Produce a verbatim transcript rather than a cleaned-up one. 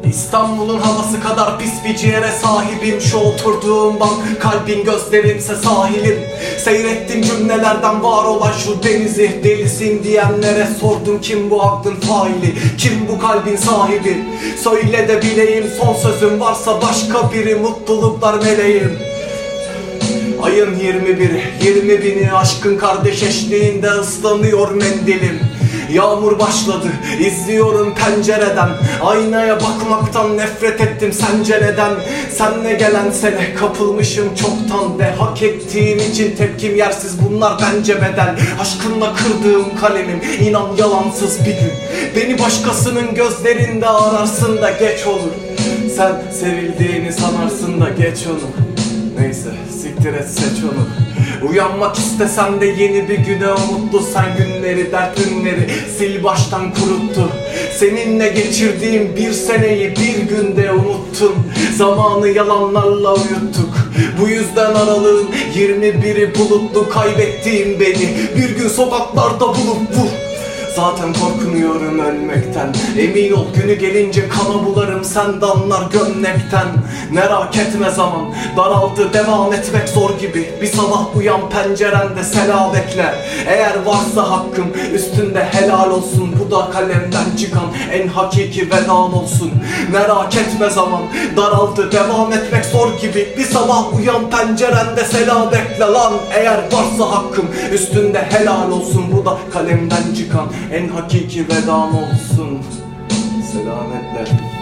İstanbul'un havası kadar pis bir ciğere sahibim. Şu oturduğum bank kalbin, gözlerimse sahilim. Seyrettim cümlelerden var olan şu denizi. Delisin diyenlere sordum, kim bu aklın faili, kim bu kalbin sahibi? Söyle de bileyim, son sözüm varsa başka biri, mutluluklar meleğim. Ayın yirmi biri, yirmi bini aşkın kardeş eşliğinde ıslanıyor mendilim. Yağmur başladı, izliyorum pencereden. Aynaya bakmaktan nefret ettim, sence neden? Senle gelen sene kapılmışım çoktan ve hak ettiğim için tepkim yersiz, bunlar bence bedel. Aşkınla kırdığım kalemim, inan yalansız bir gün. Beni başkasının gözlerinde ararsın da geç olur. Sen sevildiğini sanarsın da geç onu. Neyse, siktir et, seç onu. Uyanmak istesem de yeni bir güne umutlu. Sen günleri, dert günleri sil baştan kuruttu. Seninle geçirdiğim bir seneyi bir günde unuttum. Zamanı yalanlarla uyuttuk. Bu yüzden aralığın yirmi biri bulutlu. Kaybettiğim beni bir gün sokaklarda bulup vur. Zaten korkmuyorum ölmekten. Emin ol günü gelince kana bularım sen damlar gömlekten. Merak etme zaman daraldı, devam etmek zor gibi. Bir sabah uyan pencerende selam bekle. Eğer varsa hakkım üstünde helal olsun. Bu da kalemden çıkan en hakiki vedam olsun. Merak etme zaman daraldı, devam etmek zor gibi. Bir sabah uyan pencerende selam bekle lan. Eğer varsa hakkım üstünde helal olsun. Bu da kalemden çıkan en hakiki vedam olsun. Selametle.